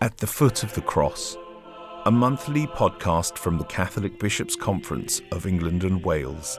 At the Foot of the Cross, a monthly podcast from the Catholic Bishops' Conference of England and Wales.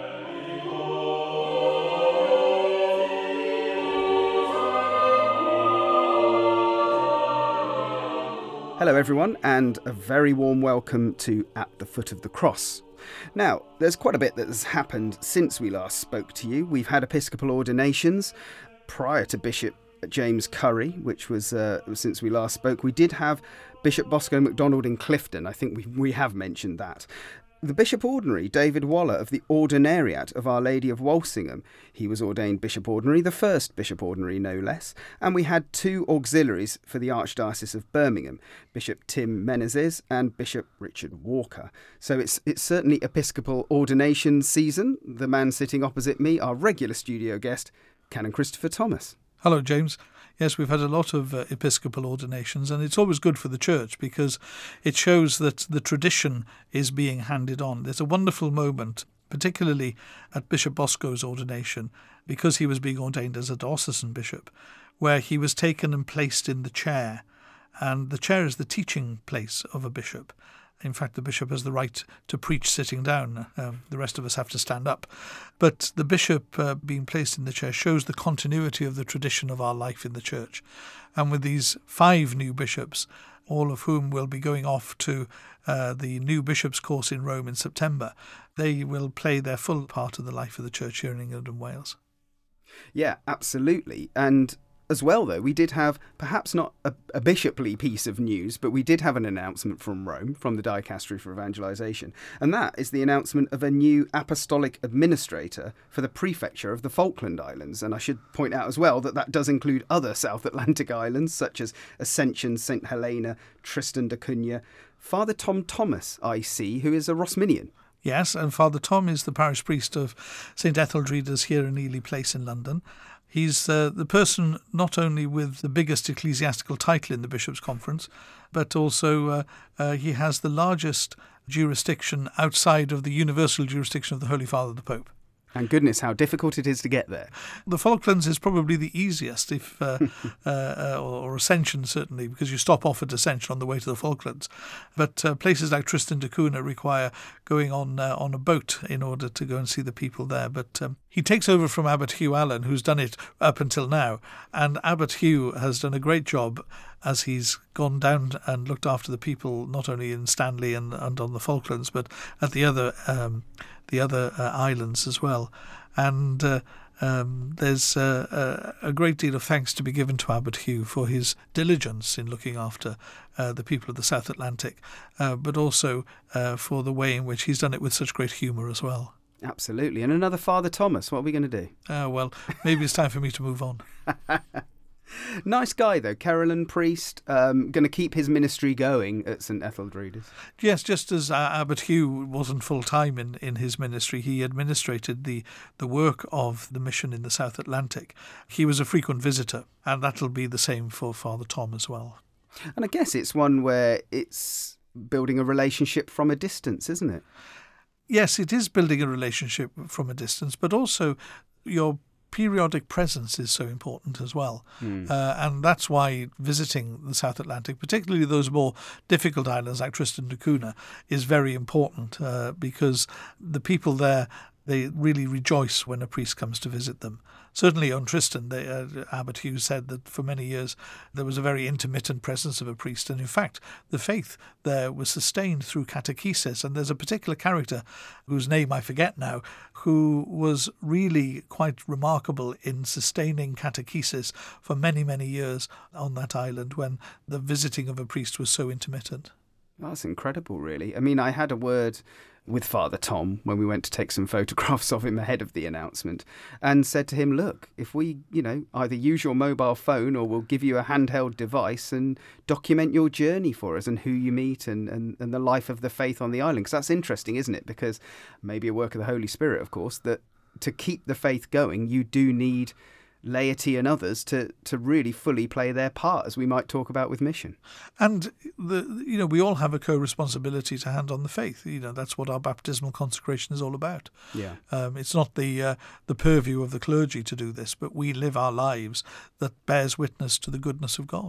Hello everyone, and a very warm welcome to At the Foot of the Cross. Now, there's quite a bit that has happened since we last spoke to you. We've had episcopal ordinations prior to Bishop James Curry, which was since we last spoke. We did have Bishop Bosco MacDonald in Clifton. I think we have mentioned that. The Bishop Ordinary, David Waller of the Ordinariate of Our Lady of Walsingham. He was ordained Bishop Ordinary, the first Bishop Ordinary no less. And we had two auxiliaries for the Archdiocese of Birmingham, Bishop Tim Menezes and Bishop Richard Walker. So it's certainly episcopal ordination season. The man sitting opposite me, our regular studio guest, Canon Christopher Thomas. Hello, James. Yes, we've had a lot of episcopal ordinations, and it's always good for the Church because it shows that the tradition is being handed on. There's a wonderful moment, particularly at Bishop Bosco's ordination, because he was being ordained as a diocesan bishop, where he was taken and placed in the chair. And the chair is the teaching place of a bishop. In fact, the bishop has the right to preach sitting down. The rest of us have to stand up. But the bishop being placed in the chair shows the continuity of the tradition of our life in the Church. And with these 5 new bishops, all of whom will be going off to the new bishops' course in Rome in September, they will play their full part of the life of the Church here in England and Wales. Yeah, absolutely. And as well, though, we did have perhaps not a bishoply piece of news, but we did have an announcement from Rome, from the Dicastery for Evangelisation, and that is the announcement of a new apostolic administrator for the prefecture of the Falkland Islands. And I should point out as well that does include other South Atlantic islands, such as Ascension, St Helena, Tristan da Cunha. Father Tom Thomas, IC, who is a Rosminian. Yes, and Father Tom is the parish priest of St Etheldreda's here in Ely Place in London. He's the person not only with the biggest ecclesiastical title in the Bishops' Conference, but also he has the largest jurisdiction outside of the universal jurisdiction of the Holy Father, the Pope. And goodness, how difficult it is to get there. The Falklands is probably the easiest, or Ascension certainly, because you stop off at Ascension on the way to the Falklands. But places like Tristan da Cunha require going on a boat in order to go and see the people there. But he takes over from Abbot Hugh Allen, who's done it up until now. And Abbot Hugh has done a great job as he's gone down and looked after the people, not only in Stanley and on the Falklands, but at the other islands as well. And there's a great deal of thanks to be given to Abbot Hugh for his diligence in looking after the people of the South Atlantic, but also for the way in which he's done it with such great humour as well. Absolutely. And another Father Thomas, what are we going to do? Well, maybe it's time for me to move on. Nice guy, though. Carolan priest, going to keep his ministry going at St Etheldreda's. Yes, just as Abbot Hugh wasn't full-time in his ministry, he administrated the work of the mission in the South Atlantic. He was a frequent visitor, and that'll be the same for Father Tom as well. And I guess it's one where it's building a relationship from a distance, isn't it? Yes, it is building a relationship from a distance, but also your periodic presence is so important as well. And that's why visiting the South Atlantic, particularly those more difficult islands like Tristan da Cunha, is very important because the people there, they really rejoice when a priest comes to visit them. Certainly on Tristan, Abbot Hugh said that for many years there was a very intermittent presence of a priest. And in fact, the faith there was sustained through catechesis. And there's a particular character, whose name I forget now, who was really quite remarkable in sustaining catechesis for many, many years on that island when the visiting of a priest was so intermittent. That's incredible, really. I mean, I had a word with Father Tom when we went to take some photographs of him ahead of the announcement and said to him, look, if we, either use your mobile phone or we'll give you a handheld device and document your journey for us and who you meet and the life of the faith on the island. Because that's interesting, isn't it? Because maybe a work of the Holy Spirit, of course, that to keep the faith going, you do need laity and others to really fully play their part, as we might talk about with mission. And we all have a co-responsibility to hand on the faith. That's what our baptismal consecration is all about. Yeah. It's not the purview of the clergy to do this, but we live our lives that bears witness to the goodness of God.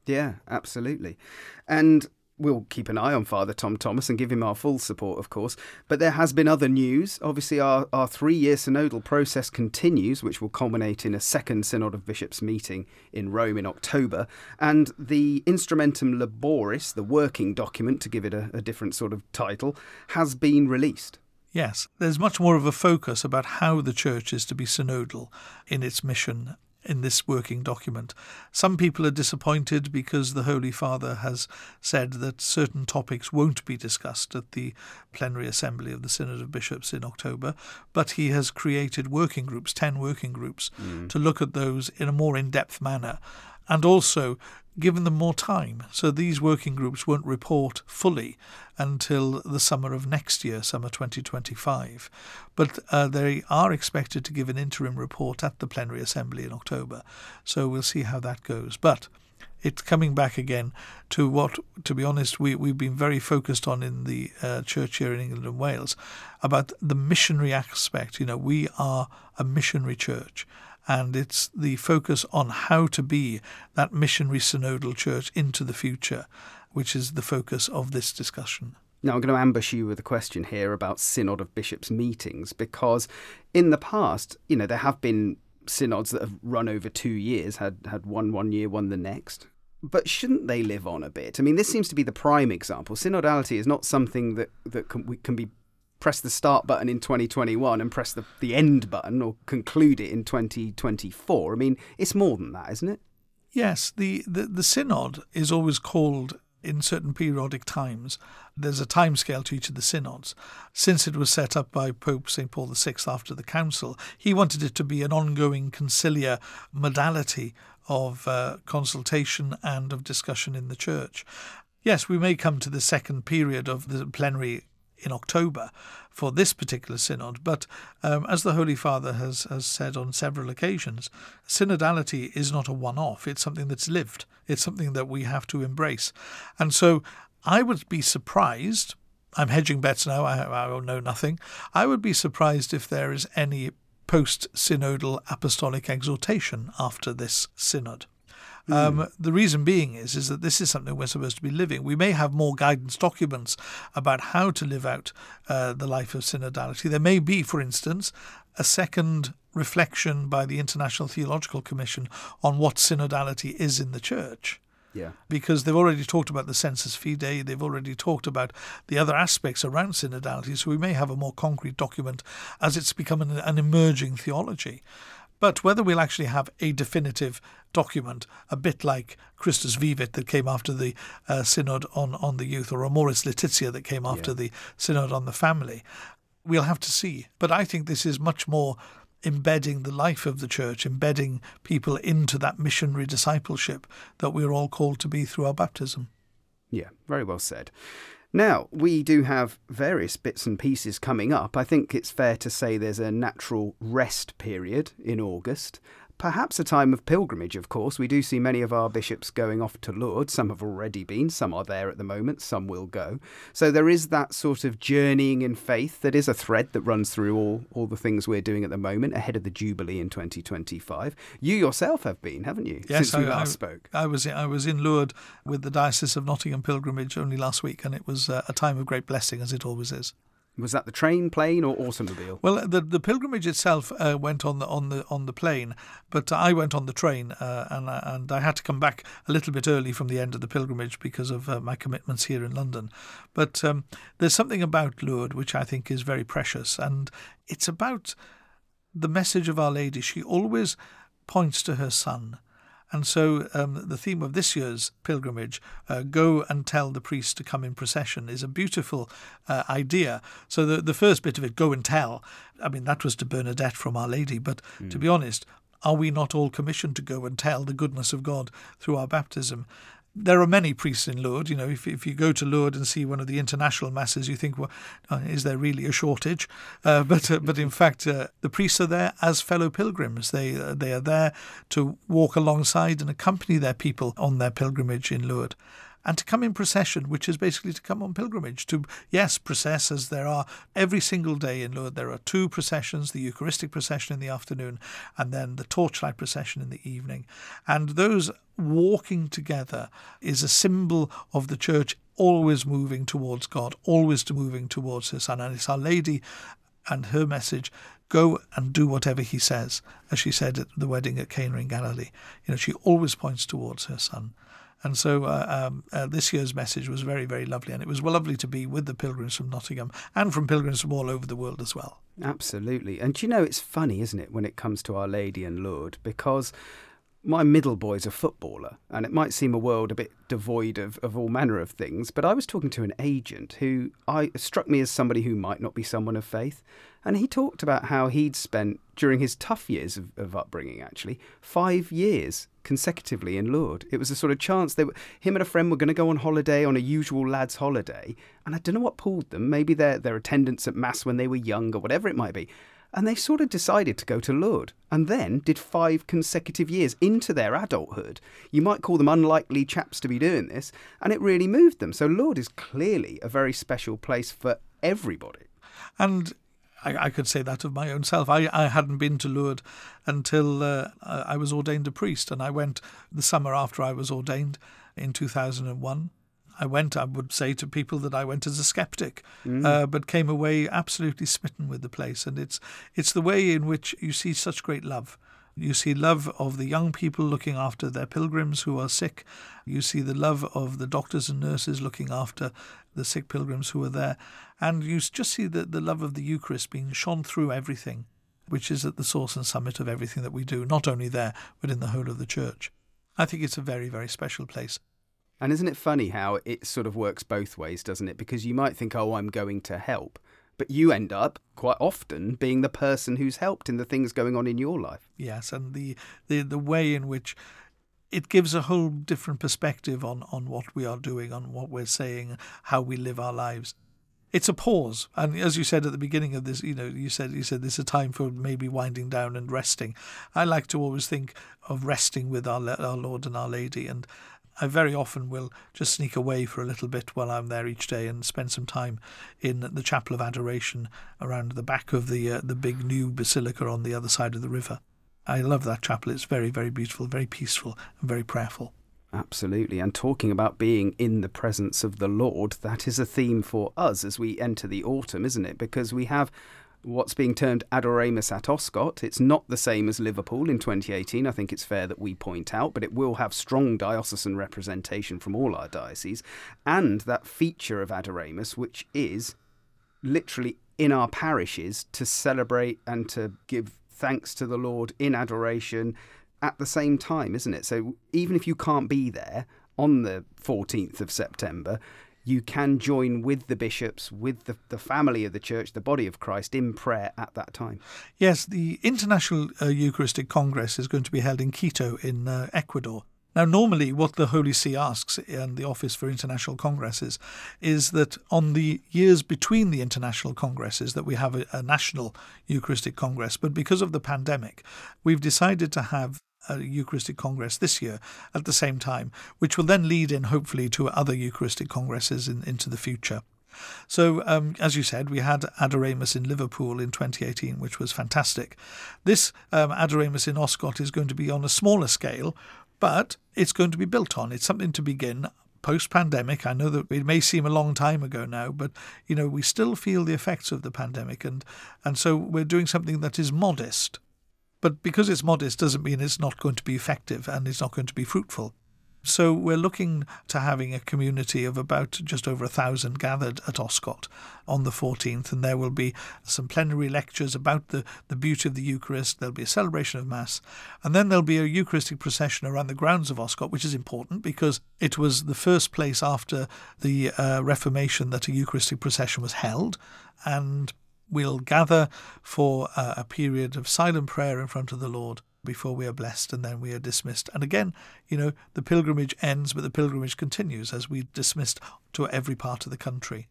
Yeah, absolutely. And we'll keep an eye on Father Tom Thomas and give him our full support, of course. But there has been other news. Obviously, our 3-year synodal process continues, which will culminate in a second Synod of Bishops meeting in Rome in October. And the Instrumentum Laboris, the working document, to give it a different sort of title, has been released. Yes, there's much more of a focus about how the Church is to be synodal in its mission in this working document. Some people are disappointed because the Holy Father has said that certain topics won't be discussed at the plenary assembly of the Synod of Bishops in October, but he has created working groups, 10 working groups, to look at those in a more in-depth manner, and also given them more time. So these working groups won't report fully until the summer of next year, summer 2025. But they are expected to give an interim report at the plenary assembly in October. So we'll see how that goes. But it's coming back again to what, to be honest, we've been very focused on in the church here in England and Wales, about the missionary aspect. You know, we are a missionary church. And it's the focus on how to be that missionary synodal church into the future, which is the focus of this discussion. Now, I'm going to ambush you with a question here about Synod of Bishops meetings, because in the past, you know, there have been synods that have run over 2 years, had one year, one the next. But shouldn't they live on a bit? I mean, this seems to be the prime example. Synodality is not something that can be press the start button in 2021 and press the end button or conclude it in 2024. I mean, it's more than that, isn't it? Yes, the synod is always called in certain periodic times. There's a timescale to each of the synods. Since it was set up by Pope St. Paul VI after the council, he wanted it to be an ongoing conciliar modality of consultation and of discussion in the church. Yes, we may come to the second period of the plenary in October for this particular synod, but as the Holy Father has said on several occasions, synodality is not a one-off. It's something that's lived. It's something that we have to embrace. And so I would be surprised, I'm hedging bets now, I know nothing, I would be surprised if there is any post-synodal apostolic exhortation after this synod. The reason being is that this is something we're supposed to be living. We may have more guidance documents about how to live out the life of synodality. There may be, for instance, a second reflection by the International Theological Commission on what synodality is in the church. Yeah. Because they've already talked about the sensus fidei, they've already talked about the other aspects around synodality, so we may have a more concrete document as it's become an emerging theology. But whether we'll actually have a definitive document, a bit like Christus Vivit that came after the Synod on the Youth, or Amoris Laetitia that came after the Synod on the Family, we'll have to see. But I think this is much more embedding the life of the Church, embedding people into that missionary discipleship that we're all called to be through our baptism. Yeah, very well said. Now, we do have various bits and pieces coming up. I think it's fair to say there's a natural rest period in August. Perhaps a time of pilgrimage, of course. We do see many of our bishops going off to Lourdes. Some have already been, some are there at the moment, some will go. So there is that sort of journeying in faith that is a thread that runs through all the things we're doing at the moment ahead of the Jubilee in 2025. You yourself have been, haven't you, yes, since we last spoke? I was in Lourdes with the Diocese of Nottingham pilgrimage only last week, and it was a time of great blessing, as it always is. Was that the train, plane, or automobile? Well, the pilgrimage itself went on the plane, but I went on the train, and I had to come back a little bit early from the end of the pilgrimage because of my commitments here in London. But there's something about Lourdes which I think is very precious, and it's about the message of Our Lady. She always points to her Son. And so the theme of this year's pilgrimage, go and tell the priest to come in procession, is a beautiful idea. So the first bit of it, go and tell, I mean, that was to Bernadette from Our Lady. But to be honest, are we not all commissioned to go and tell the goodness of God through our baptism? There are many priests in Lourdes. You know, if you go to Lourdes and see one of the international masses, you think, well, is there really a shortage? But in fact, the priests are there as fellow pilgrims. They are there to walk alongside and accompany their people on their pilgrimage in Lourdes. and to come in procession, which is basically to come on pilgrimage, to, yes, process as there are every single day in Lourdes. There are 2 processions, the Eucharistic procession in the afternoon and then the torchlight procession in the evening. And those walking together is a symbol of the Church always moving towards God, always moving towards her Son. And it's Our Lady and her message, go and do whatever he says, as she said at the wedding at Cana in Galilee. She always points towards her Son. And so this year's message was very, very lovely. And it was lovely to be with the pilgrims from Nottingham and from pilgrims from all over the world as well. Absolutely. And it's funny, isn't it, when it comes to Our Lady and Lourdes, because my middle boy's a footballer, and it might seem a world a bit devoid of all manner of things, but I was talking to an agent who struck me as somebody who might not be someone of faith, and he talked about how he'd spent, during his tough years of upbringing actually, 5 years consecutively in Lourdes. It was a sort of chance. Him and a friend were going to go on holiday, on a usual lad's holiday, and I don't know what pulled them, maybe their attendance at Mass when they were young or whatever it might be. And they sort of decided to go to Lourdes and then did 5 consecutive years into their adulthood. You might call them unlikely chaps to be doing this, and it really moved them. So Lourdes is clearly a very special place for everybody. And I could say that of my own self. I hadn't been to Lourdes until I was ordained a priest, and I went the summer after I was ordained in 2001. I would say to people that I went as a skeptic, but came away absolutely smitten with the place. And it's the way in which you see such great love. You see love of the young people looking after their pilgrims who are sick. You see the love of the doctors and nurses looking after the sick pilgrims who are there. And you just see the love of the Eucharist being shone through everything, which is at the source and summit of everything that we do, not only there, but in the whole of the Church. I think it's a very, very special place. And isn't it funny how it sort of works both ways, doesn't it? Because you might think, I'm going to help, but you end up quite often being the person who's helped in the things going on in your life. Yes, and the way in which it gives a whole different perspective on what we are doing, on what we're saying, how we live our lives. It's a pause. And as you said at the beginning of this, you said this is a time for maybe winding down and resting. I like to always think of resting with our Lord and Our Lady, and I very often will just sneak away for a little bit while I'm there each day and spend some time in the Chapel of Adoration around the back of the big new basilica on the other side of the river. I love that chapel. It's very, very beautiful, very peaceful and very prayerful. Absolutely. And talking about being in the presence of the Lord, that is a theme for us as we enter the autumn, isn't it? Because we have what's being termed Adoremus at Oscott. It's not the same as Liverpool in 2018, I think it's fair that we point out, but it will have strong diocesan representation from all our dioceses. And that feature of Adoremus, which is literally in our parishes to celebrate and to give thanks to the Lord in adoration at the same time, isn't it? So even if you can't be there on the 14th of September, you can join with the bishops, with the family of the Church, the body of Christ, in prayer at that time. Yes, the International Eucharistic Congress is going to be held in Quito in Ecuador. Now, normally what the Holy See asks in the Office for International Congresses is that on the years between the international congresses that we have a national Eucharistic Congress. But because of the pandemic, we've decided to have a Eucharistic Congress this year at the same time, which will then lead in, hopefully, to other Eucharistic Congresses into the future. So, as you said, we had Adoremus in Liverpool in 2018, which was fantastic. This Adoremus in Oscott is going to be on a smaller scale, but it's going to be built on. It's something to begin post-pandemic. I know that it may seem a long time ago now, but, we still feel the effects of the pandemic. And so we're doing something that is modest. But because it's modest doesn't mean it's not going to be effective and it's not going to be fruitful. So we're looking to having a community of about just over 1,000 gathered at Oscott on the 14th, and there will be some plenary lectures about the beauty of the Eucharist. There'll be a celebration of Mass, and then there'll be a Eucharistic procession around the grounds of Oscott, which is important because it was the first place after the Reformation that a Eucharistic procession was held, and we'll gather for a period of silent prayer in front of the Lord before we are blessed, and then we are dismissed. And again, the pilgrimage ends, but the pilgrimage continues as we dismissed to every part of the country.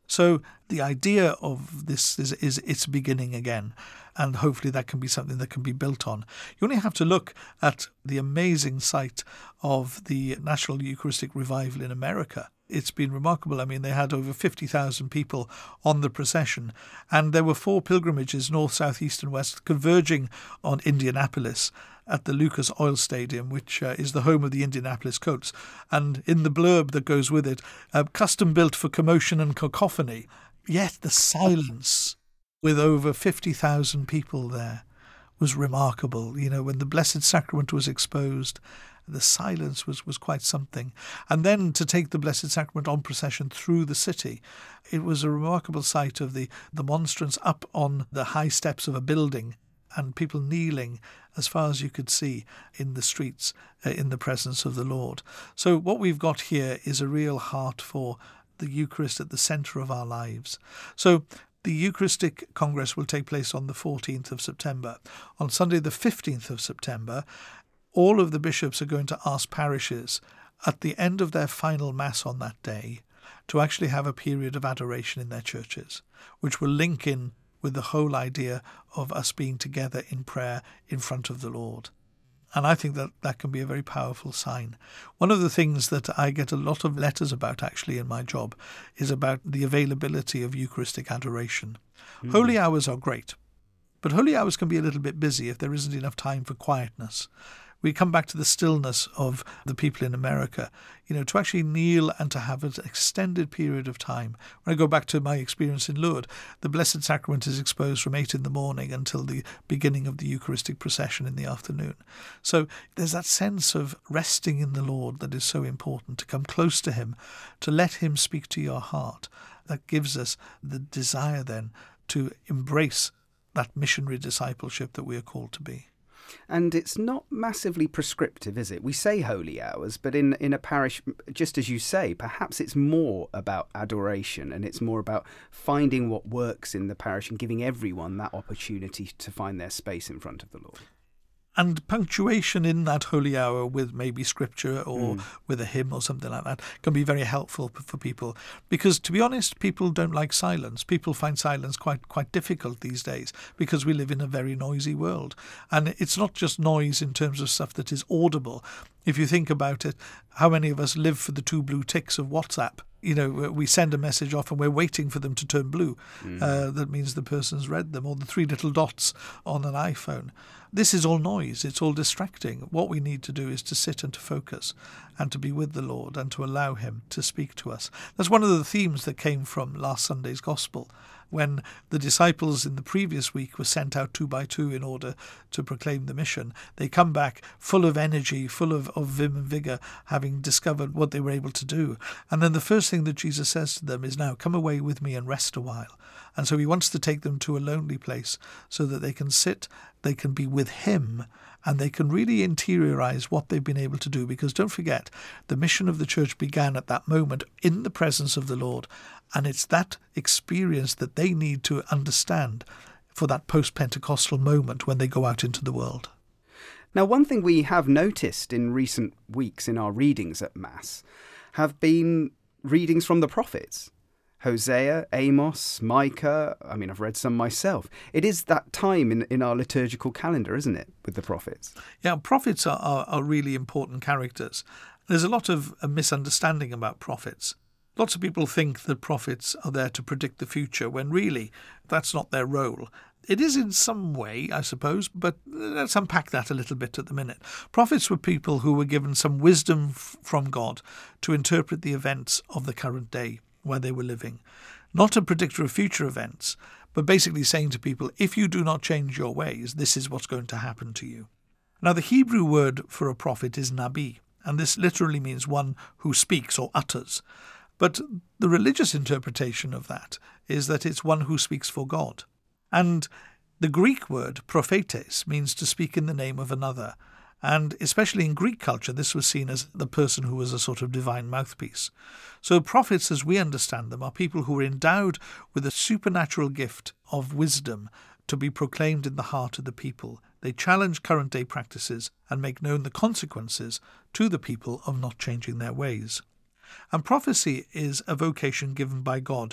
So the idea of this is it's beginning again, and hopefully that can be something that can be built on. You only have to look at the amazing sight of the National Eucharistic Revival in America. It's been remarkable. I mean, they had over 50,000 people on the procession, and there were 4 pilgrimages, north, south, east and west, converging on Indianapolis at the Lucas Oil Stadium, which is the home of the Indianapolis Colts. And in the blurb that goes with it, custom built for commotion and cacophony. Yet the silence with over 50,000 people there was remarkable. You know, when the Blessed Sacrament was exposed, the silence was quite something. And then to take the Blessed Sacrament on procession through the city, it was a remarkable sight of the monstrance up on the high steps of a building and people kneeling as far as you could see in the streets in the presence of the Lord. So what we've got here is a real heart for the Eucharist at the centre of our lives. So the Eucharistic Congress will take place on the 14th of September. On Sunday the 15th of September, all of the bishops are going to ask parishes at the end of their final Mass on that day to actually have a period of adoration in their churches, which will link in with the whole idea of us being together in prayer in front of the Lord. And I think that that can be a very powerful sign. One of the things that I get a lot of letters about actually in my job is about the availability of Eucharistic adoration. Holy hours are great, but holy hours can be a little bit busy if there isn't enough time for quietness. We come back to the stillness of the people in America, you know, to actually kneel and to have an extended period of time. When I go back to my experience in Lourdes, the Blessed Sacrament is exposed from 8 a.m. until the beginning of the Eucharistic procession in the afternoon. So there's that sense of resting in the Lord that is so important, to come close to him, to let him speak to your heart. That gives us the desire then to embrace that missionary discipleship that we are called to be. And it's not massively prescriptive, is it? We say holy hours, but in a parish, just as you say, perhaps it's more about adoration and it's more about finding what works in the parish and giving everyone that opportunity to find their space in front of the Lord. And punctuation in that holy hour with maybe scripture or with a hymn or something like that can be very helpful for people. Because, to be honest, people don't like silence. People find silence quite difficult these days because we live in a very noisy world. And it's not just noise in terms of stuff that is audible. If you think about it, how many of us live for the 2 blue ticks of WhatsApp? You know, we send a message off and we're waiting for them to turn blue. That means the person's read them, or the 3 little dots on an iPhone. This is all noise. It's all distracting. What we need to do is to sit and to focus and to be with the Lord and to allow him to speak to us. That's one of the themes that came from last Sunday's Gospel, when the disciples in the previous week were sent out 2 by 2 in order to proclaim the mission. They come back full of energy, full of vim and vigour, having discovered what they were able to do. And then the first thing that Jesus says to them is, now come away with me and rest a while. And so he wants to take them to a lonely place so that they can sit, they can be with him, and they can really interiorize what they've been able to do. Because don't forget, the mission of the church began at that moment in the presence of the Lord. And it's that experience that they need to understand for that post-Pentecostal moment when they go out into the world. Now, one thing we have noticed in recent weeks in our readings at Mass have been readings from the prophets. Hosea, Amos, Micah. I mean, I've read some myself. It is that time in our liturgical calendar, isn't it, with the prophets? Yeah, prophets are really important characters. There's a lot of misunderstanding about prophets. Lots of people think that prophets are there to predict the future, when really that's not their role. It is in some way, I suppose, but let's unpack that a little bit at the minute. Prophets were people who were given some wisdom from God to interpret the events of the current day where they were living. Not a predictor of future events, but basically saying to people, if you do not change your ways, this is what's going to happen to you. Now, the Hebrew word for a prophet is nabi, and this literally means one who speaks or utters. But the religious interpretation of that is that it's one who speaks for God. And the Greek word prophetes means to speak in the name of another. And especially in Greek culture, this was seen as the person who was a sort of divine mouthpiece. So prophets, as we understand them, are people who are endowed with a supernatural gift of wisdom to be proclaimed in the heart of the people. They challenge current day practices and make known the consequences to the people of not changing their ways. And prophecy is a vocation given by God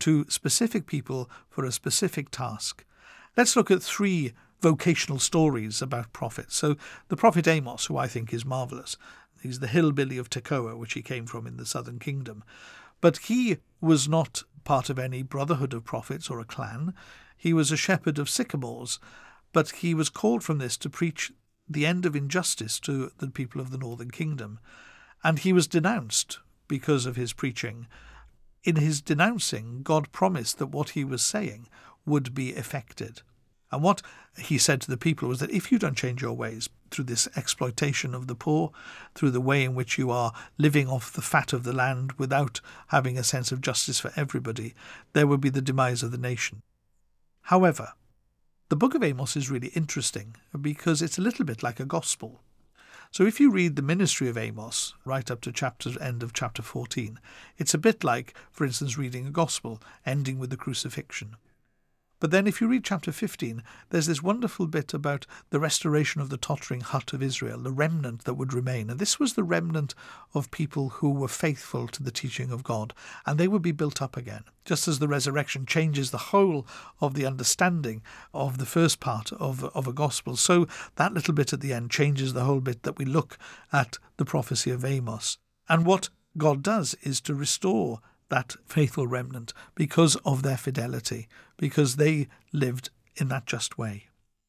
to specific people for a specific task. Let's look at 3 vocational stories about prophets. So the prophet Amos, who I think is marvellous, he's the hillbilly of Tekoa, which he came from in the southern kingdom. But he was not part of any brotherhood of prophets or a clan. He was a shepherd of sycamores, but he was called from this to preach the end of injustice to the people of the northern kingdom. And he was denounced because of his preaching. In his denouncing, God promised that what he was saying would be effected. And what he said to the people was that if you don't change your ways through this exploitation of the poor, through the way in which you are living off the fat of the land without having a sense of justice for everybody, there will be the demise of the nation. However, the book of Amos is really interesting because it's a little bit like a gospel. So if you read the ministry of Amos right up to end of chapter 14, it's a bit like, for instance, reading a gospel ending with the crucifixion. But then if you read chapter 15, there's this wonderful bit about the restoration of the tottering hut of Israel, the remnant that would remain. And this was the remnant of people who were faithful to the teaching of God, and they would be built up again. Just as the resurrection changes the whole of the understanding of the first part of a gospel, so that little bit at the end changes the whole bit that we look at the prophecy of Amos. And what God does is to restore that faithful remnant because of their fidelity, because they lived in that just way.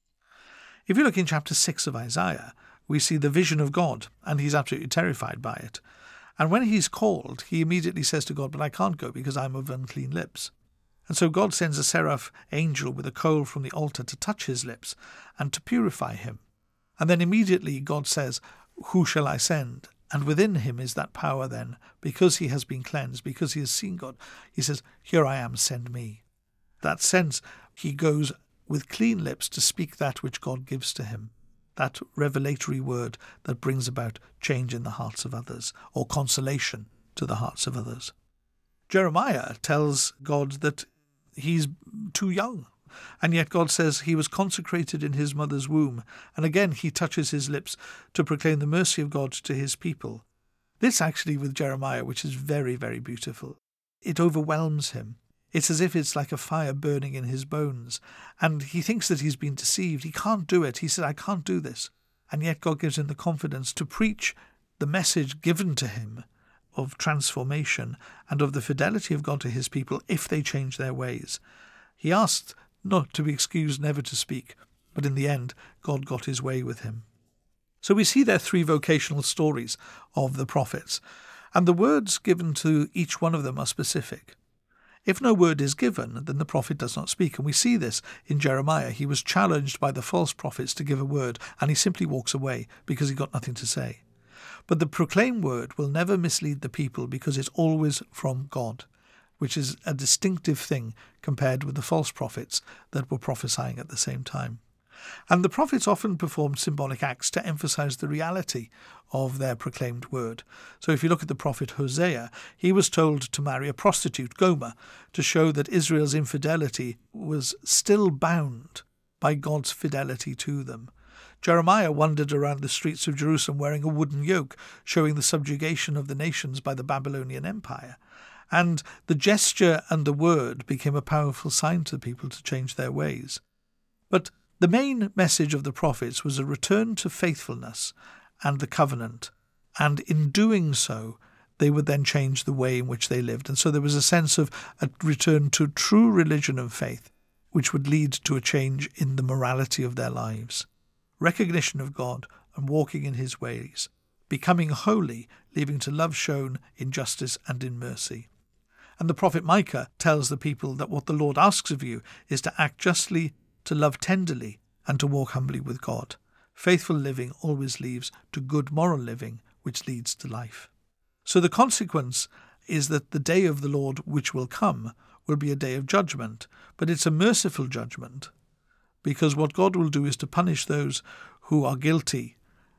If you look in chapter 6 of Isaiah, we see the vision of God, and he's absolutely terrified by it. And when he's called, he immediately says to God, but I can't go because I'm of unclean lips. And so God sends a seraph angel with a coal from the altar to touch his lips and to purify him. And then immediately God says, who shall I send? And within him is that power then, because he has been cleansed, because he has seen God. He says, here I am, send me. That sense, he goes with clean lips to speak that which God gives to him, that revelatory word that brings about change in the hearts of others, or consolation to the hearts of others. Jeremiah tells God that he's too young, and yet God says he was consecrated in his mother's womb, and again he touches his lips to proclaim the mercy of God to his people. This actually with Jeremiah, which is very, very beautiful, it overwhelms him. It's as if it's like a fire burning in his bones, and he thinks that he's been deceived. He can't do it. He said, I can't do this. And yet God gives him the confidence to preach the message given to him of transformation and of the fidelity of God to his people if they change their ways. He asked not to be excused never to speak, but in the end, God got his way with him. So we see there 3 vocational stories of the prophets, and the words given to each one of them are specific. If no word is given, then the prophet does not speak, and we see this in Jeremiah. He was challenged by the false prophets to give a word, and he simply walks away because he got nothing to say. But the proclaimed word will never mislead the people because it's always from God, which is a distinctive thing compared with the false prophets that were prophesying at the same time. And the prophets often performed symbolic acts to emphasize the reality of their proclaimed word. So if you look at the prophet Hosea, he was told to marry a prostitute, Gomer, to show that Israel's infidelity was still bound by God's fidelity to them. Jeremiah wandered around the streets of Jerusalem wearing a wooden yoke, showing the subjugation of the nations by the Babylonian Empire. And the gesture and the word became a powerful sign to people to change their ways. But the main message of the prophets was a return to faithfulness and the covenant, and in doing so, they would then change the way in which they lived. And so there was a sense of a return to true religion and faith, which would lead to a change in the morality of their lives. Recognition of God and walking in his ways, becoming holy, leaving to love shown in justice and in mercy. And the prophet Micah tells the people that what the Lord asks of you is to act justly, to love tenderly, and to walk humbly with God. Faithful living always leads to good moral living, which leads to life. So the consequence is that the day of the Lord which will come will be a day of judgment, but it's a merciful judgment, because what God will do is to punish those who are guilty,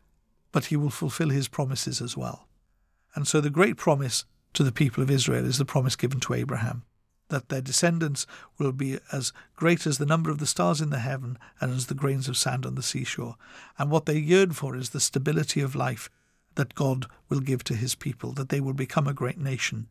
but he will fulfill his promises as well. And so the great promise to the people of Israel is the promise given to Abraham, that their descendants will be as great as the number of the stars in the heaven and as the grains of sand on the seashore. And what they yearn for is the stability of life that God will give to his people, that they will become a great nation,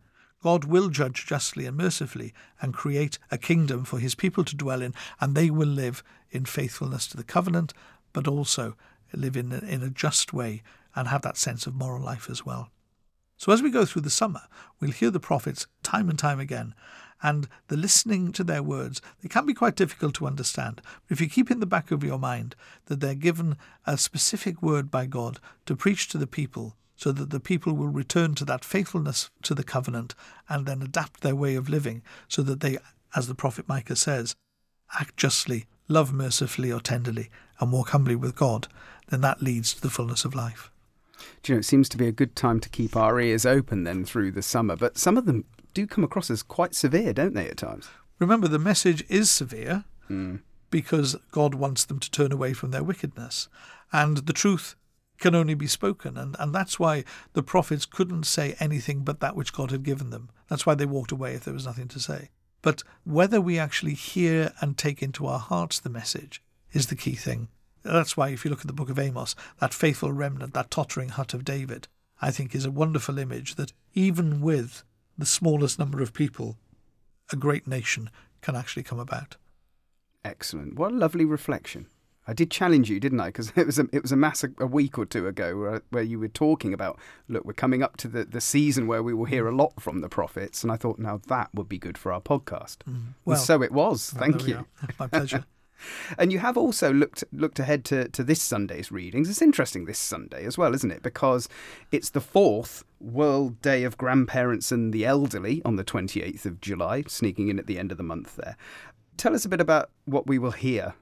God will judge justly and mercifully and create a kingdom for his people to dwell in, and they will live in faithfulness to the covenant, but also live in a just way and have that sense of moral life as well. So as we go through the summer, we'll hear the prophets time and time again, and the listening to their words, they can be quite difficult to understand. But if you keep in the back of your mind that they're given a specific word by God to preach to the people, so that the people will return to that faithfulness to the covenant and then adapt their way of living so that they, as the prophet Micah says, act justly, love mercifully or tenderly, and walk humbly with God, then that leads to the fullness of life. Do you know, it seems to be a good time to keep our ears open then through the summer, but some of them do come across as quite severe, don't they, at times? Remember, the message is severe because God wants them to turn away from their wickedness, and the truth can only be spoken, and that's why the prophets couldn't say anything but that which God had given them. That's why they walked away if there was nothing to say. But whether we actually hear and take into our hearts the message is the key thing. That's why if you look at the book of Amos, that faithful remnant, that tottering hut of David, I think is a wonderful image that even with the smallest number of people, a great nation can actually come about. Excellent. What a lovely reflection. I did challenge you, didn't I? Because it was a week or two ago where you were talking about, look, we're coming up to the season where we will hear a lot from the prophets, and I thought, now that would be good for our podcast. Well, and so it was. Thank you. My pleasure. And you have also looked ahead to this Sunday's readings. It's interesting this Sunday as well, isn't it? Because it's the 4th World Day of Grandparents and the Elderly on the 28th of July, sneaking in at the end of the month there. Tell us a bit about what we will hear.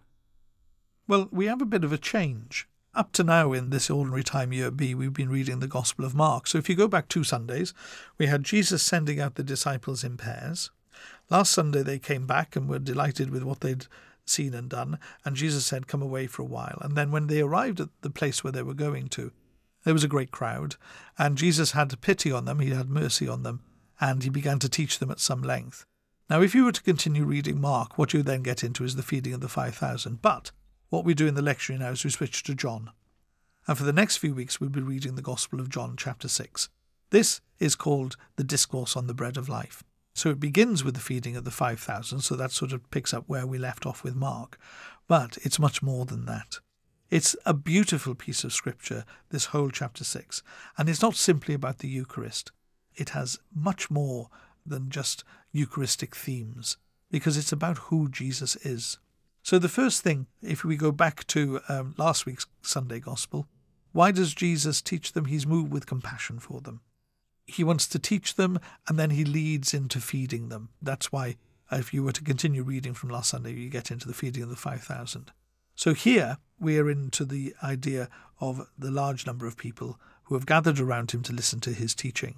Well, we have a bit of a change. Up to now in this Ordinary Time Year B, we've been reading the Gospel of Mark. So if you go back 2 Sundays, we had Jesus sending out the disciples in pairs. Last Sunday they came back and were delighted with what they'd seen and done, and Jesus said, come away for a while. And then when they arrived at the place where they were going to, there was a great crowd, and Jesus had pity on them, he had mercy on them, and he began to teach them at some length. Now, if you were to continue reading Mark, what you then get into is the feeding of the 5,000. But what we do in the lectionary now is we switch to John. And for the next few weeks, we'll be reading the Gospel of John, chapter 6. This is called the Discourse on the Bread of Life. So it begins with the feeding of the 5,000, so that sort of picks up where we left off with Mark. But it's much more than that. It's a beautiful piece of scripture, this whole chapter 6. And it's not simply about the Eucharist. It has much more than just Eucharistic themes, because it's about who Jesus is. So the first thing, if we go back to last week's Sunday Gospel, why does Jesus teach them? He's moved with compassion for them. He wants to teach them, and then he leads into feeding them. That's why, if you were to continue reading from last Sunday, you get into the feeding of the 5,000. So here we are into the idea of the large number of people who have gathered around him to listen to his teaching.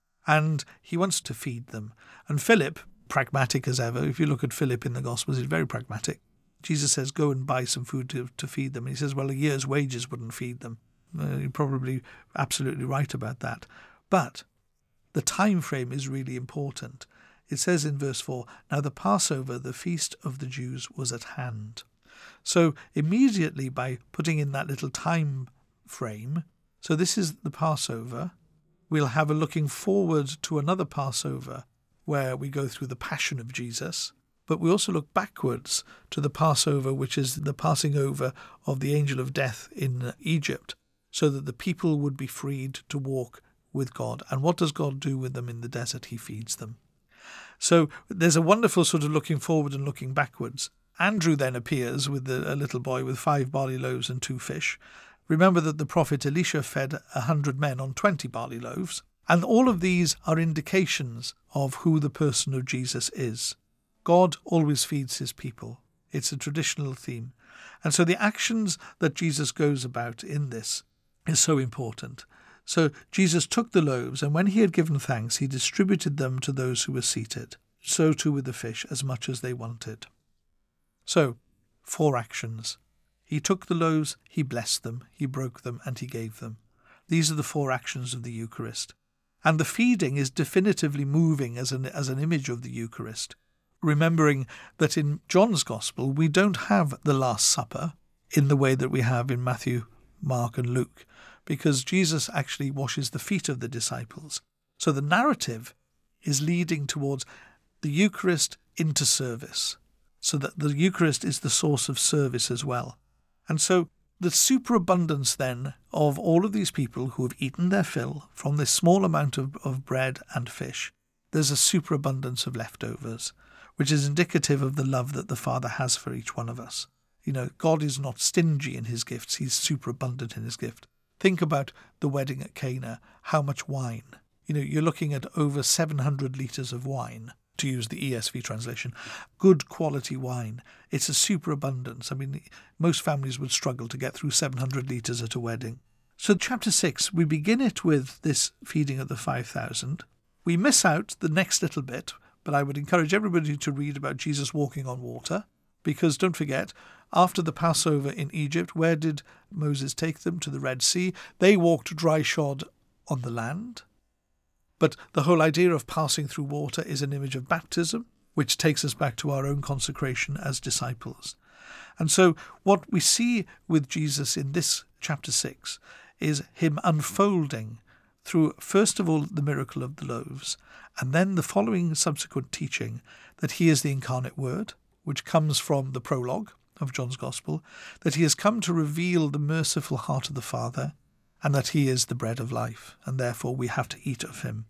And he wants to feed them. And Philip, pragmatic as ever, if you look at Philip in the Gospels, he's very pragmatic. Jesus says, go and buy some food to feed them. And he says, well, a year's wages wouldn't feed them. You're probably absolutely right about that. But the time frame is really important. It says in verse 4, now the Passover, the feast of the Jews, was at hand. So immediately by putting in that little time frame, so this is the Passover, we'll have a looking forward to another Passover where we go through the passion of Jesus, but we also look backwards to the Passover, which is the passing over of the angel of death in Egypt, so that the people would be freed to walk with God. And what does God do with them in the desert? He feeds them. So there's a wonderful sort of looking forward and looking backwards. Andrew then appears with a little boy with 5 barley loaves and 2 fish. Remember that the prophet Elisha fed 100 men on 20 barley loaves. And all of these are indications of who the person of Jesus is. God always feeds his people. It's a traditional theme. And so the actions that Jesus goes about in this is so important. So Jesus took the loaves, and when he had given thanks, he distributed them to those who were seated. So too with the fish, as much as they wanted. So, 4 actions. He took the loaves, he blessed them, he broke them, and he gave them. These are the 4 actions of the Eucharist. And the feeding is definitively moving as an image of the Eucharist. Remembering that in John's Gospel, we don't have the Last Supper in the way that we have in Matthew, Mark, and Luke, because Jesus actually washes the feet of the disciples. So the narrative is leading towards the Eucharist into service, so that the Eucharist is the source of service as well. And so the superabundance then of all of these people who have eaten their fill from this small amount of bread and fish, there's a superabundance of leftovers, which is indicative of the love that the Father has for each one of us. God is not stingy in his gifts, he's superabundant in his gift. Think about the wedding at Cana, how much wine. You're looking at over 700 litres of wine, to use the ESV translation. Good quality wine. It's a superabundance. Most families would struggle to get through 700 litres at a wedding. So chapter 6, we begin it with this feeding of the 5,000. We miss out the next little bit, but I would encourage everybody to read about Jesus walking on water, because don't forget, after the Passover in Egypt, where did Moses take them? To the Red Sea. They walked dry-shod on the land. But the whole idea of passing through water is an image of baptism, which takes us back to our own consecration as disciples. And so what we see with Jesus in this chapter 6 is him unfolding through, first of all, the miracle of the loaves, and then the following subsequent teaching that he is the incarnate Word, which comes from the prologue of John's Gospel, that he has come to reveal the merciful heart of the Father, and that he is the bread of life, and therefore we have to eat of him.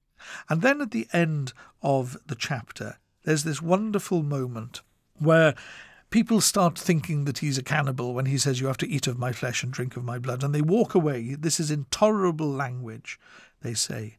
And then at the end of the chapter, there's this wonderful moment where people start thinking that he's a cannibal when he says, you have to eat of my flesh and drink of my blood, and they walk away. This is intolerable language, they say.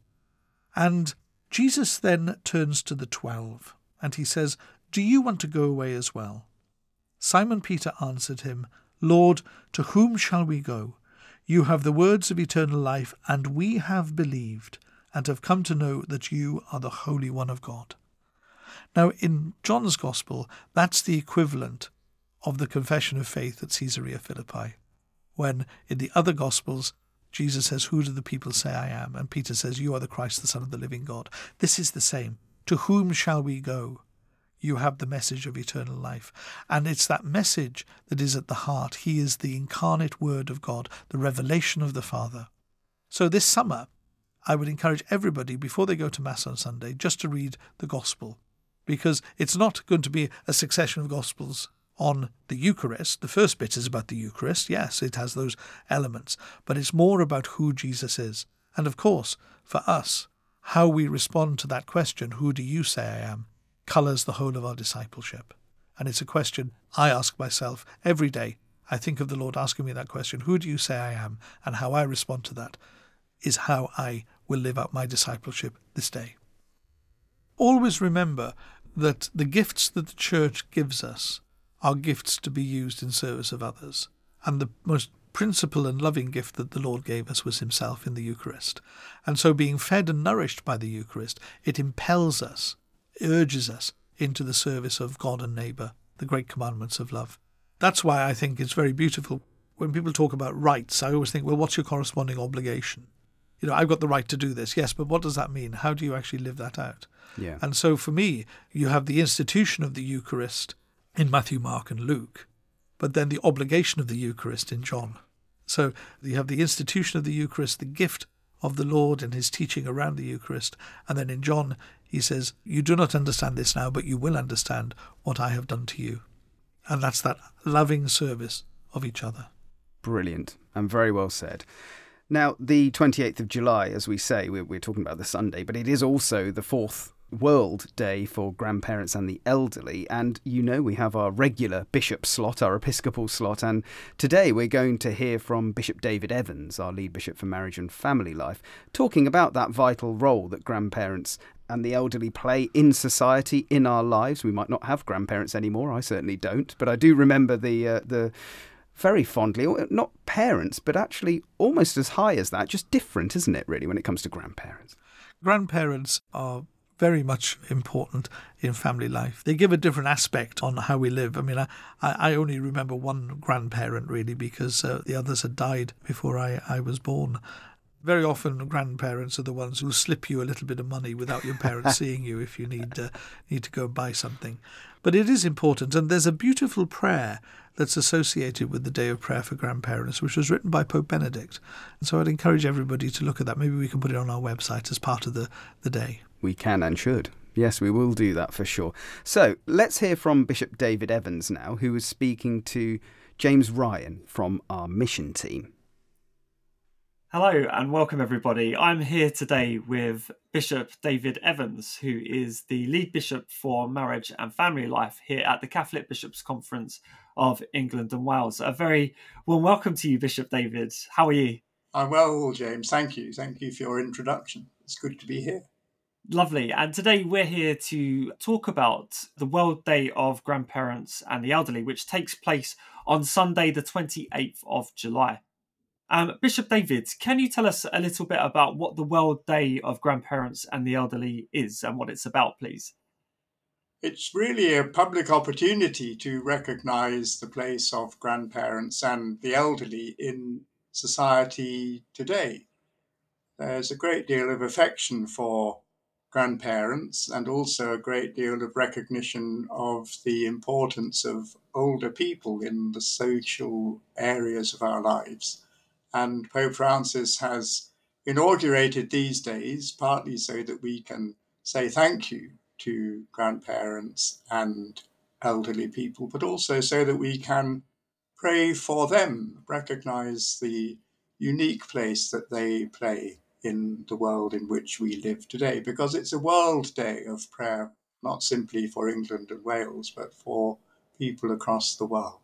And Jesus then turns to the 12, and he says, do you want to go away as well? Simon Peter answered him, Lord, to whom shall we go? You have the words of eternal life, and we have believed, and have come to know that you are the Holy One of God. Now, in John's Gospel, that's the equivalent of the confession of faith at Caesarea Philippi, when in the other Gospels, Jesus says, who do the people say I am? And Peter says, you are the Christ, the Son of the living God. This is the same. To whom shall we go? You have the message of eternal life. And it's that message that is at the heart. He is the incarnate Word of God, the revelation of the Father. So this summer, I would encourage everybody, before they go to Mass on Sunday, just to read the Gospel, because it's not going to be a succession of Gospels on the Eucharist. The first bit is about the Eucharist. Yes, it has those elements, but it's more about who Jesus is. And of course, for us, how we respond to that question, who do you say I am, colours the whole of our discipleship. And it's a question I ask myself every day. I think of the Lord asking me that question, who do you say I am? And how I respond to that is how I will live out my discipleship this day. Always remember that the gifts that the Church gives us are gifts to be used in service of others. And the most principal and loving gift that the Lord gave us was himself in the Eucharist. And so being fed and nourished by the Eucharist, it impels us, urges us into the service of God and neighbour, the great commandments of love. That's why I think it's very beautiful. When people talk about rights, I always think, well, what's your corresponding obligation? I've got the right to do this. Yes, but what does that mean? How do you actually live that out? Yeah. And so for me, you have the institution of the Eucharist in Matthew, Mark and Luke, but then the obligation of the Eucharist in John. So you have the institution of the Eucharist, the gift of the Lord and his teaching around the Eucharist. And then in John, he says, you do not understand this now, but you will understand what I have done to you. And that's that loving service of each other. Brilliant, and very well said. Now, the 28th of July, as we say, we're talking about the Sunday, but it is also the 4th World Day for grandparents and the elderly. And we have our regular bishop slot, our episcopal slot. And today we're going to hear from Bishop David Evans, our lead bishop for marriage and family life, talking about that vital role that grandparents and the elderly play in society, in our lives. We might not have grandparents anymore. I certainly don't. But I do remember the very fondly, not parents, but actually almost as high as that, just different, isn't it, really, when it comes to grandparents? Grandparents are very much important in family life. They give a different aspect on how we live. I only remember one grandparent, really, because the others had died before I was born. Very often grandparents are the ones who slip you a little bit of money without your parents seeing you if you need to go buy something. But it is important, and there's a beautiful prayer that's associated with the Day of Prayer for Grandparents, which was written by Pope Benedict. And so I'd encourage everybody to look at that. Maybe we can put it on our website as part of the day. We can and should. Yes, we will do that for sure. So let's hear from Bishop David Evans now, who is speaking to James Ryan from our mission team. Hello and welcome everybody. I'm here today with Bishop David Evans, who is the lead bishop for marriage and family life here at the Catholic Bishops' Conference of England and Wales. A very warm welcome to you, Bishop David. How are you? I'm well, James. Thank you. Thank you for your introduction. It's good to be here. Lovely. And today we're here to talk about the World Day of Grandparents and the Elderly, which takes place on Sunday, the 28th of July. Bishop David, can you tell us a little bit about what the World Day of Grandparents and the Elderly is and what it's about, please? It's really a public opportunity to recognise the place of grandparents and the elderly in society today. There's a great deal of affection for grandparents and also a great deal of recognition of the importance of older people in the social areas of our lives. And Pope Francis has inaugurated these days, partly so that we can say thank you to grandparents and elderly people, but also so that we can pray for them, recognise the unique place that they play in the world in which we live today, because it's a World Day of prayer, not simply for England and Wales, but for people across the world.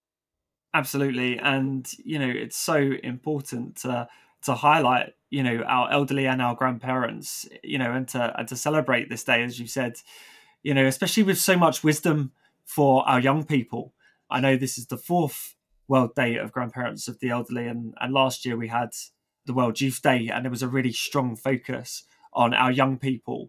Absolutely. And, it's so important to highlight, our elderly and our grandparents, and to celebrate this day, as you said, especially with so much wisdom for our young people. I know this is the 4th World Day of Grandparents of the Elderly. And last year we had the World Youth Day, and there was a really strong focus on our young people,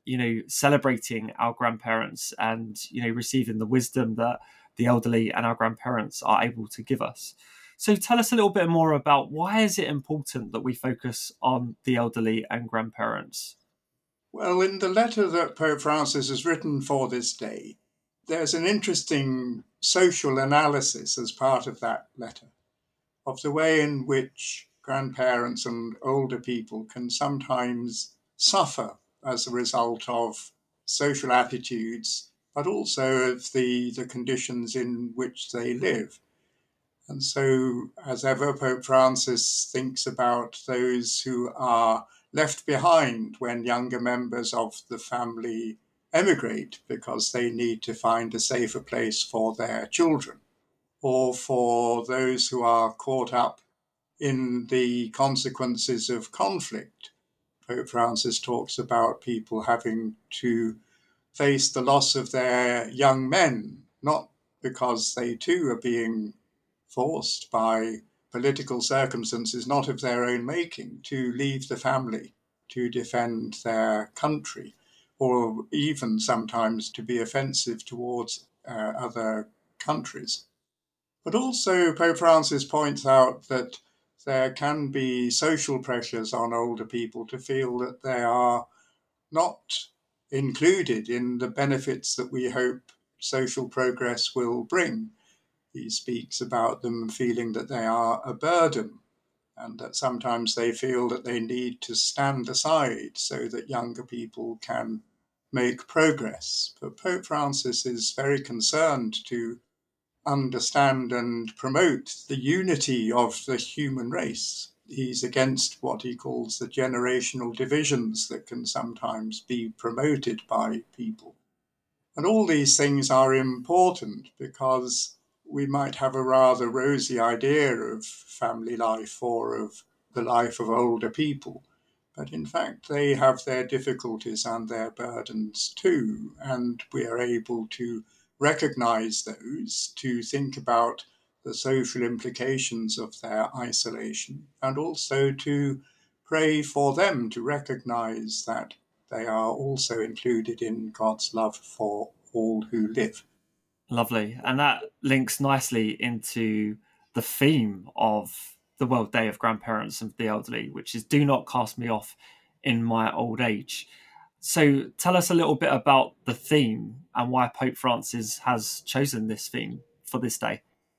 celebrating our grandparents and, receiving the wisdom that the elderly and our grandparents are able to give us. So tell us a little bit more about why is it important that we focus on the elderly and grandparents? Well, in the letter that Pope Francis has written for this day, there's an interesting social analysis as part of that letter of the way in which grandparents and older people can sometimes suffer as a result of social attitudes, but also of the conditions in which they live. And so, as ever, Pope Francis thinks about those who are left behind when younger members of the family emigrate because they need to find a safer place for their children, or for those who are caught up in the consequences of conflict. Pope Francis talks about people having to face the loss of their young men, not because they too are being forced by political circumstances not of their own making to leave the family to defend their country, or even sometimes to be offensive towards other countries. But also Pope Francis points out that there can be social pressures on older people to feel that they are not included in the benefits that we hope social progress will bring. He speaks about them feeling that they are a burden and that sometimes they feel that they need to stand aside so that younger people can make progress. But Pope Francis is very concerned to understand and promote the unity of the human race. He's against what he calls the generational divisions that can sometimes be promoted by people. And all these things are important because we might have a rather rosy idea of family life or of the life of older people. But in fact, they have their difficulties and their burdens too. And we are able to recognize those, to think about the social implications of their isolation, and also to pray for them, to recognize that they are also included in God's love for all who live. Lovely. And that links nicely into the theme of the World Day of Grandparents and the Elderly, which is do not cast me off in my old age. So tell us a little bit about the theme and why Pope Francis has chosen this theme for this day.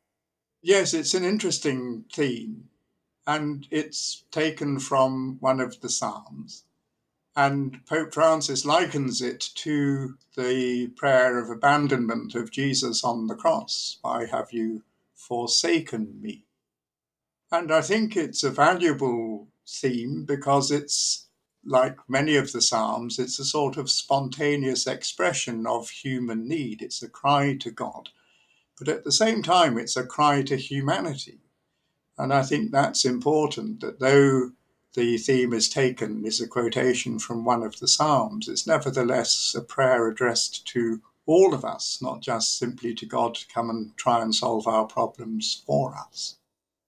Yes, it's an interesting theme, and it's taken from one of the Psalms. And Pope Francis likens it to the prayer of abandonment of Jesus on the cross. Why have you forsaken me? And I think it's a valuable theme because it's, like many of the Psalms, it's a sort of spontaneous expression of human need. It's a cry to God. But at the same time, it's a cry to humanity. And I think that's important, that though the theme is a quotation from one of the Psalms, it's nevertheless a prayer addressed to all of us, not just simply to God to come and try and solve our problems for us.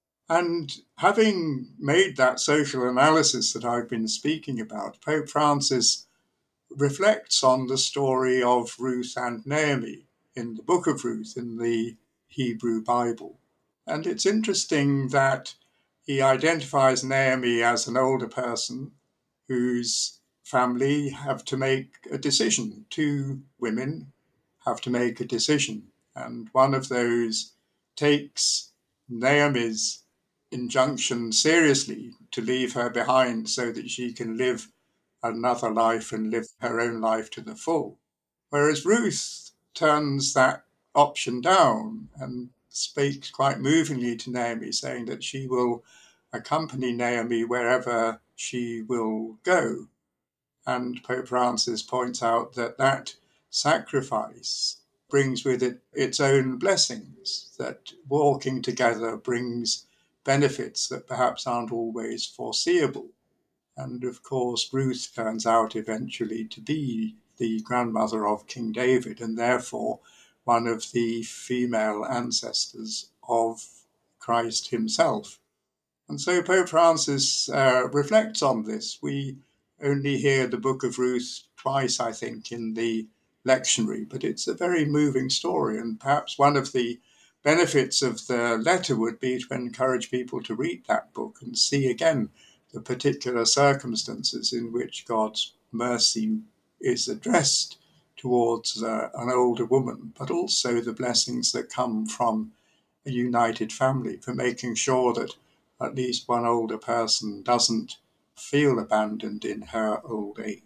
And having made that social analysis that I've been speaking about, Pope Francis reflects on the story of Ruth and Naomi in the book of Ruth in the Hebrew Bible. And it's interesting that he identifies Naomi as an older person whose family have to make a decision. Two women have to make a decision. And one of those takes Naomi's injunction seriously to leave her behind so that she can live another life and live her own life to the full. Whereas Ruth turns that option down and speaks quite movingly to Naomi, saying that she will accompany Naomi wherever she will go. And Pope Francis points out that that sacrifice brings with it its own blessings, that walking together brings benefits that perhaps aren't always foreseeable. And of course, Ruth turns out eventually to be the grandmother of King David and therefore one of the female ancestors of Christ himself. And so Pope Francis reflects on this. We only hear the book of Ruth twice, I think, in the lectionary, but it's a very moving story. And perhaps one of the benefits of the letter would be to encourage people to read that book and see again the particular circumstances in which God's mercy is addressed towards an older woman, but also the blessings that come from a united family, for making sure that at least one older person doesn't feel abandoned in her old age.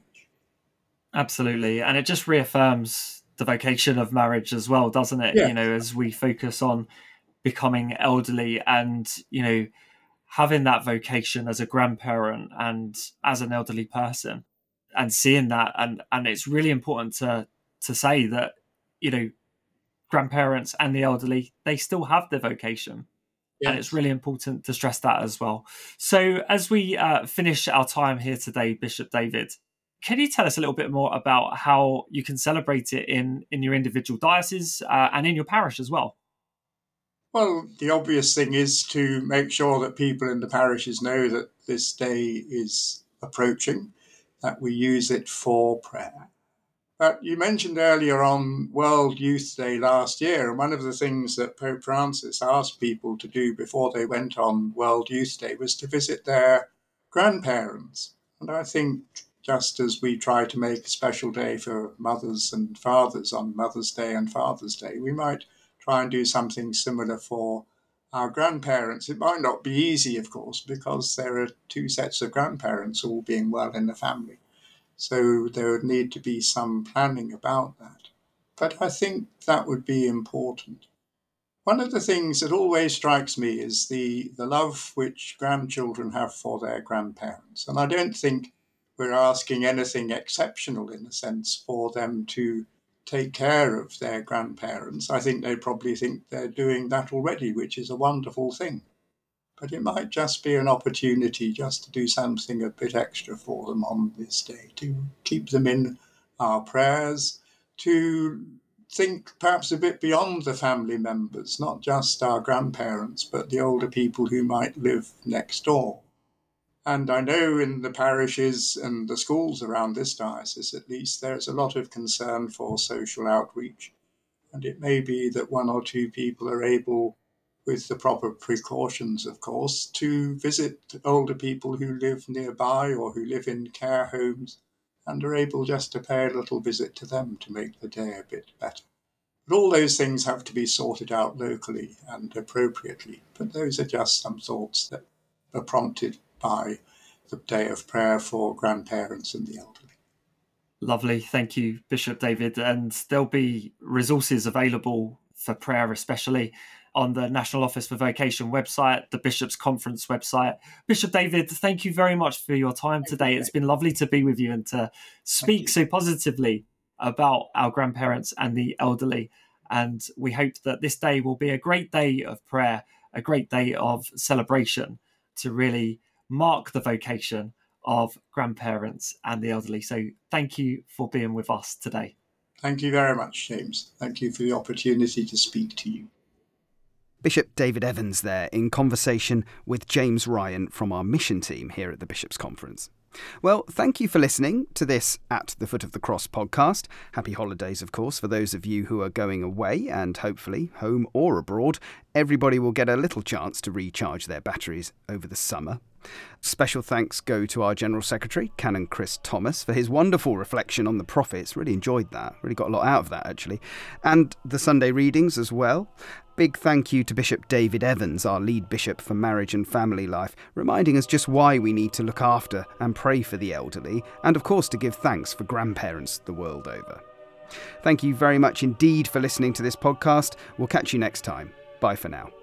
Absolutely. And it just reaffirms the vocation of marriage as well, doesn't it? Yeah. As we focus on becoming elderly and, having that vocation as a grandparent and as an elderly person and seeing that. And it's really important to say that, grandparents and the elderly, they still have their vocation. Yes. And it's really important to stress that as well. So as we finish our time here today, Bishop David, can you tell us a little bit more about how you can celebrate it in your individual diocese and in your parish as well? Well, the obvious thing is to make sure that people in the parishes know that this day is approaching, that we use it for prayer. But you mentioned earlier on World Youth Day last year, and one of the things that Pope Francis asked people to do before they went on World Youth Day was to visit their grandparents. And I think just as we try to make a special day for mothers and fathers on Mother's Day and Father's Day, we might try and do something similar for our grandparents. It might not be easy, of course, because there are two sets of grandparents all being well in the family. So there would need to be some planning about that. But I think that would be important. One of the things that always strikes me is the love which grandchildren have for their grandparents. And I don't think we're asking anything exceptional, in a sense, for them to take care of their grandparents. I think they probably think they're doing that already, which is a wonderful thing. But it might just be an opportunity just to do something a bit extra for them on this day, to keep them in our prayers, to think perhaps a bit beyond the family members, not just our grandparents, but the older people who might live next door. And I know in the parishes and the schools around this diocese, at least, there's a lot of concern for social outreach. And it may be that one or two people are able, with the proper precautions, of course, to visit older people who live nearby or who live in care homes and are able just to pay a little visit to them to make the day a bit better. But all those things have to be sorted out locally and appropriately. But those are just some thoughts that are prompted by the day of prayer for grandparents and the elderly. Lovely. Thank you, Bishop David. And there'll be resources available for prayer, especially on the National Office for Vocation website, the Bishops' Conference website. Bishop David, thank you very much for your time today. It's been lovely to be with you and to speak so positively about our grandparents and the elderly. And we hope that this day will be a great day of prayer, a great day of celebration to really mark the vocation of grandparents and the elderly. So thank you for being with us today. Thank you very much, James. Thank you for the opportunity to speak to you. Bishop David Evans there in conversation with James Ryan from our mission team here at the Bishops' Conference. Well, thank you for listening to this At the Foot of the Cross podcast. Happy holidays, of course, for those of you who are going away and hopefully home or abroad. Everybody will get a little chance to recharge their batteries over the summer. Special thanks go to our General Secretary, Canon Chris Thomas, for his wonderful reflection on the prophets. Really enjoyed that. Really got a lot out of that, actually. And the Sunday readings as well. Big thank you to Bishop David Evans, our lead bishop for marriage and family life, reminding us just why we need to look after and pray for the elderly, and of course to give thanks for grandparents the world over. Thank you very much indeed for listening to this podcast. We'll catch you next time. Bye for now.